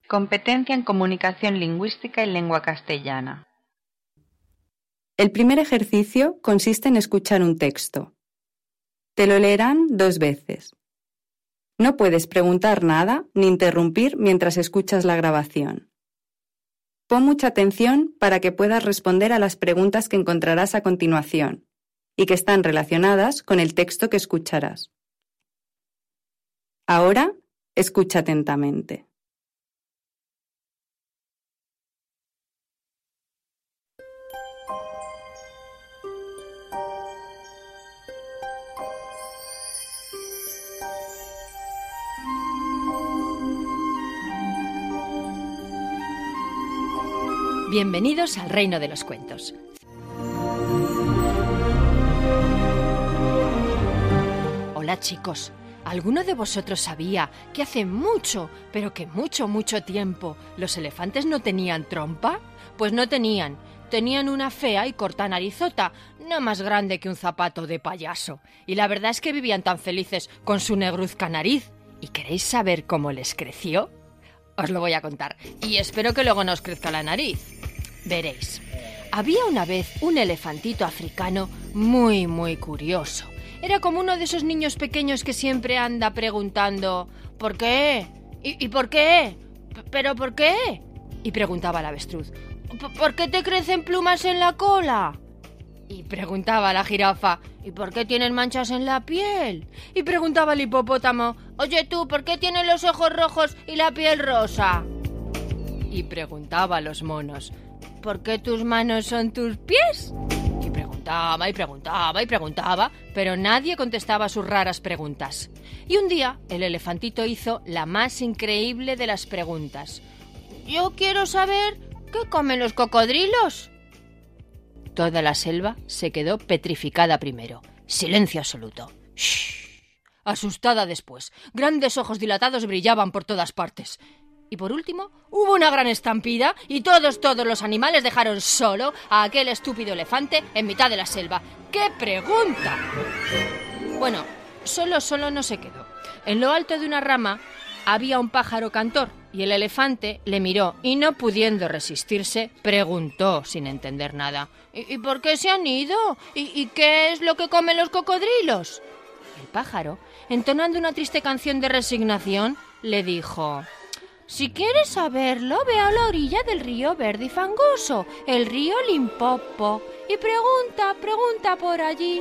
Competencia en comunicación lingüística y lengua castellana. El primer ejercicio consiste en escuchar un texto. Te lo leerán 2 veces. No puedes preguntar nada ni interrumpir mientras escuchas la grabación. Pon mucha atención para que puedas responder a las preguntas que encontrarás a continuación y que están relacionadas con el texto que escucharás. Ahora, escucha atentamente. Bienvenidos al reino de los cuentos. Hola chicos, ¿alguno de vosotros sabía que hace mucho, pero que mucho tiempo, los elefantes no tenían trompa? Pues no tenían. Tenían una fea y corta narizota, no más grande que un zapato de payaso. Y la verdad es que vivían tan felices con su negruzca nariz. ¿Y queréis saber cómo les creció? Os lo voy a contar, y espero que luego no os crezca la nariz. Veréis, había una vez un elefantito africano muy curioso. Era como uno de esos niños pequeños que siempre anda preguntando ¿por qué? ¿Y por qué? ¿Pero por qué? Y preguntaba el avestruz ¿por qué te crecen plumas en la cola? Y preguntaba la jirafa ¿y por qué tienen manchas en la piel? Y preguntaba el hipopótamo oye tú, ¿por qué tienes los ojos rojos y la piel rosa? Y preguntaba a los monos ¿por qué tus manos son tus pies? Y preguntaba, pero nadie contestaba a sus raras preguntas. Y un día el elefantito hizo la más increíble de las preguntas. Yo quiero saber ¿qué comen los cocodrilos? Toda la selva se quedó petrificada primero. Silencio absoluto. ¡Shh! Asustada después. Grandes ojos dilatados brillaban por todas partes. Y por último, hubo una gran estampida y todos los animales dejaron solo a aquel estúpido elefante en mitad de la selva. ¡Qué pregunta! Bueno, solo no se quedó. En lo alto de una rama había un pájaro cantor y el elefante le miró y no pudiendo resistirse, preguntó sin entender nada. ¿Y por qué se han ido? ¿Y qué es lo que comen los cocodrilos? El pájaro, entonando una triste canción de resignación, le dijo... Si quieres saberlo, ve a la orilla del río verde y fangoso, el río Limpopo, y pregunta por allí.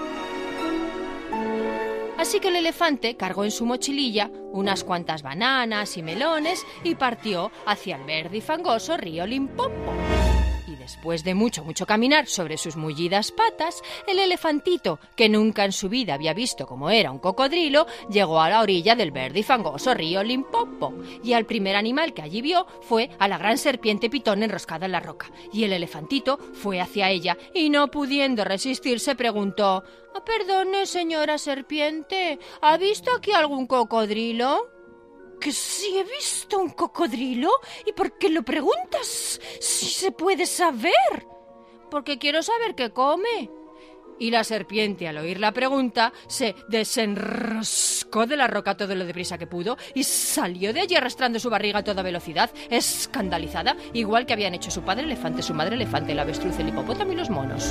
Así que el elefante cargó en su mochililla unas cuantas bananas y melones y partió hacia el verde y fangoso río Limpopo. Y después de mucho caminar sobre sus mullidas patas, el elefantito, que nunca en su vida había visto cómo era un cocodrilo, llegó a la orilla del verde y fangoso río Limpopo. Y al primer animal que allí vio fue a la gran serpiente pitón enroscada en la roca. Y el elefantito fue hacia ella y, no pudiendo resistirse, preguntó: «Perdone, señora serpiente, ¿ha visto aquí algún cocodrilo?» ¿Que sí he visto un cocodrilo? ¿Y por qué lo preguntas? Si se puede saber. Porque quiero saber qué come. Y la serpiente, al oír la pregunta, se desenroscó de la roca todo lo deprisa que pudo y salió de allí arrastrando su barriga a toda velocidad, escandalizada, igual que habían hecho su padre elefante, su madre elefante, el avestruz, el hipopótamo y los monos.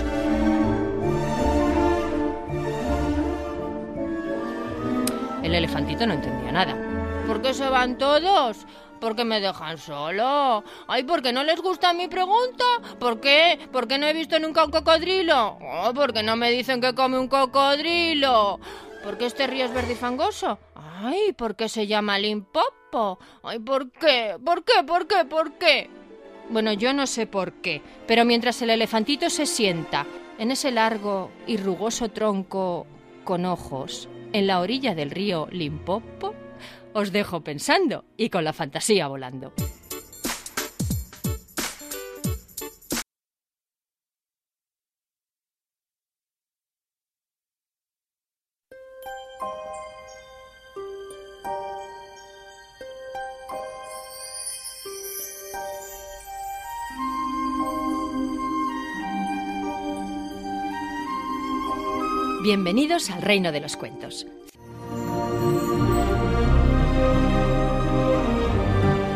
El elefantito no entendía nada. ¿Por qué se van todos? ¿Por qué me dejan solo? Ay, ¿por qué no les gusta mi pregunta? ¿Por qué? ¿Por qué no he visto nunca un cocodrilo? Oh, ¿por qué no me dicen que come un cocodrilo? ¿Por qué este río es verde y fangoso? Ay, ¿por qué se llama Limpopo? Ay, ¿por qué? ¿Por qué? Bueno, yo no sé por qué, pero mientras el elefantito se sienta en ese largo y rugoso tronco con ojos en la orilla del río Limpopo, os dejo pensando y con la fantasía volando. Bienvenidos al reino de los cuentos. Hola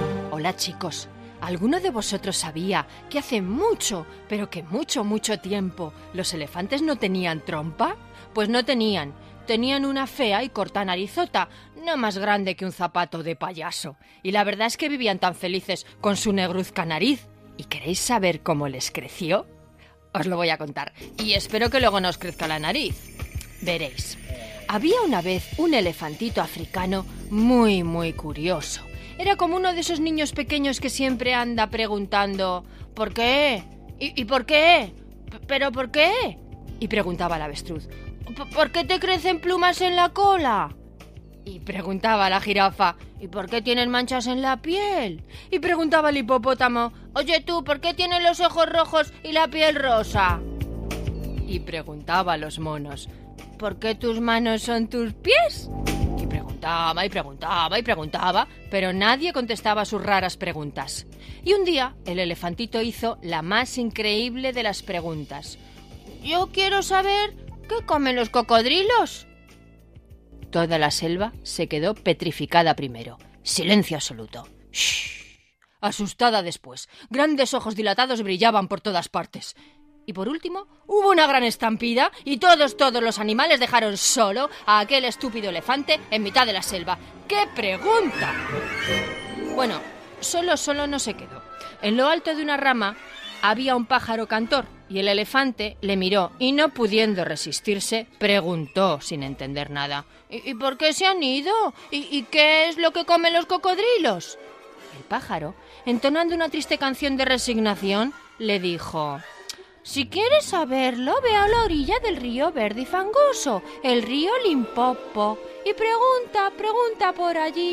Hola chicos, ¿alguno de vosotros sabía que hace mucho, pero que mucho, mucho tiempo, los elefantes no tenían trompa? Pues no tenían. Tenían una fea y corta narizota, no más grande que un zapato de payaso. Y la verdad es que vivían tan felices con su negruzca nariz. ¿Y queréis saber cómo les creció? Os lo voy a contar. Y espero que luego no os crezca la nariz. Veréis. Había una vez un elefantito africano muy, muy curioso. Era como uno de esos niños pequeños que siempre anda preguntando ¿por qué? ¿Y por qué? ¿Pero por qué? Y preguntaba el avestruz ¿por qué te crecen plumas en la cola? Y preguntaba la jirafa ¿y por qué tienes manchas en la piel? Y preguntaba el hipopótamo oye tú, ¿por qué tienes los ojos rojos y la piel rosa? Y preguntaba a los monos ¿por qué tus manos son tus pies? Y preguntaba y preguntaba y preguntaba, pero nadie contestaba sus raras preguntas. Y un día el elefantito hizo la más increíble de las preguntas. Yo quiero saber ¿qué comen los cocodrilos? Toda la selva se quedó petrificada primero. Silencio absoluto. ¡Shh! Asustada después. Grandes ojos dilatados brillaban por todas partes. Y por último, hubo una gran estampida y todos los animales dejaron solo a aquel estúpido elefante en mitad de la selva. ¡Qué pregunta! Bueno, solo no se quedó. En lo alto de una rama había un pájaro cantor y el elefante le miró y no pudiendo resistirse, preguntó sin entender nada. ¿Y por qué se han ido? ¿Y qué es lo que comen los cocodrilos? El pájaro, entonando una triste canción de resignación, le dijo... Si quieres saberlo, ve a la orilla del río verde y fangoso, el río Limpopo, y pregunta por allí.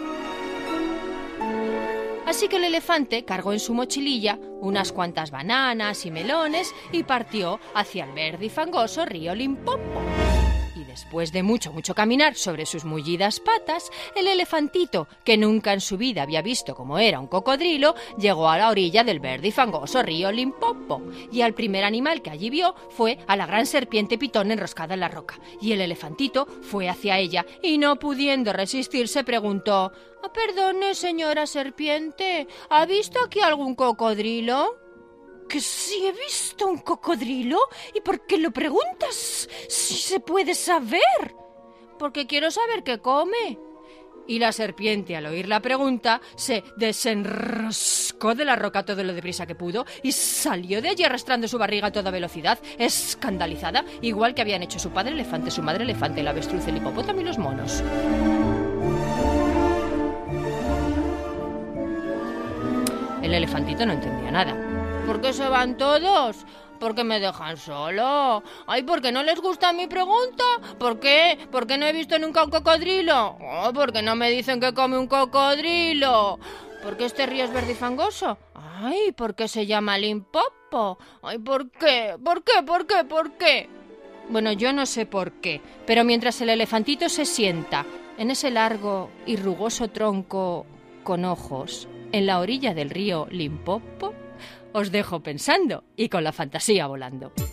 Así que el elefante cargó en su mochililla unas cuantas bananas y melones y partió hacia el verde y fangoso río Limpopo. Y después de mucho caminar sobre sus mullidas patas, el elefantito, que nunca en su vida había visto cómo era un cocodrilo, llegó a la orilla del verde y fangoso río Limpopo. Y al primer animal que allí vio fue a la gran serpiente pitón enroscada en la roca. Y el elefantito fue hacia ella y no pudiendo resistirse preguntó «Perdone, señora serpiente, ¿ha visto aquí algún cocodrilo?» ¿Que sí he visto un cocodrilo? ¿Y por qué lo preguntas? Si se puede saber. Porque quiero saber qué come. Y la serpiente, al oír la pregunta, se desenroscó de la roca todo lo deprisa que pudo y salió de allí arrastrando su barriga a toda velocidad, escandalizada, igual que habían hecho su padre elefante, su madre elefante, el avestruz, el hipopótamo y los monos. El elefantito no entendía nada. ¿Por qué se van todos? ¿Por qué me dejan solo? Ay, ¿por qué no les gusta mi pregunta? ¿Por qué? ¿Por qué no he visto nunca un cocodrilo? Oh, ¿por qué no me dicen que come un cocodrilo? ¿Por qué este río es verde y fangoso? Ay, ¿por qué se llama Limpopo? Ay, ¿por qué? ¿Por qué? ¿Por qué? ¿Por qué? Bueno, yo no sé por qué, pero mientras el elefantito se sienta en ese largo y rugoso tronco con ojos en la orilla del río Limpopo, os dejo pensando y con la fantasía volando.